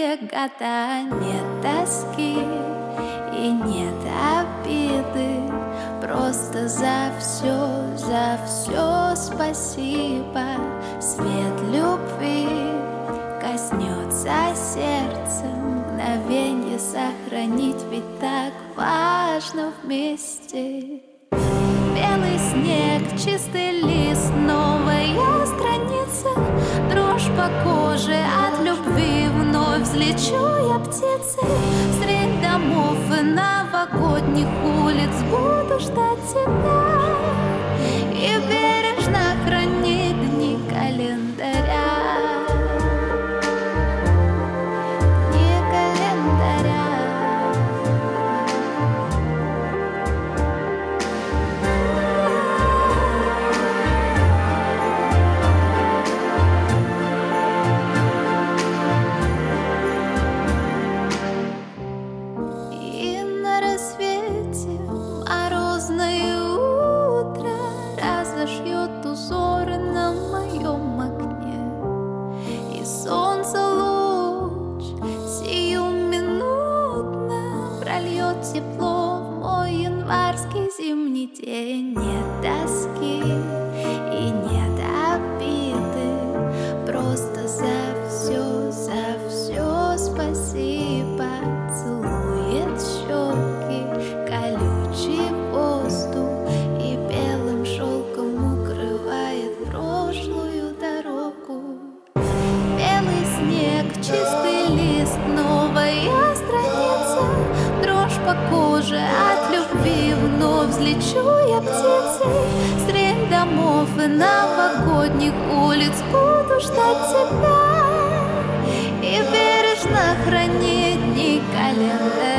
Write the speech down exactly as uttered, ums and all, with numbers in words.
новые года, нет тоски и нет обиды. Просто за все, за все спасибо. Свет любви коснется сердца, мгновенье сохранить, ведь так важно вместе. Белый снег, чистый лист, новая страница. Дрожь по коже от любви, вновь взлечу я птицей. Средь домов и новогодних улиц буду ждать тебя и бережно хранить дни календаря. Дни календаря. Разошьет узоры на моем окне, и солнце луч сиюминутно прольет тепло в мой январский зимний день. Нет тоски и нет обиды, просто за все, за все спасибо. Целует щеки колючий воздух и белым шелком укрывает прошлую дорогу. Белый снег, чистый лист, новая страница. Дрожь по коже от любви, вновь взлечу я птицей. Средь домов и новогодних улиц буду ждать тебя и бережно хранить дни календаря.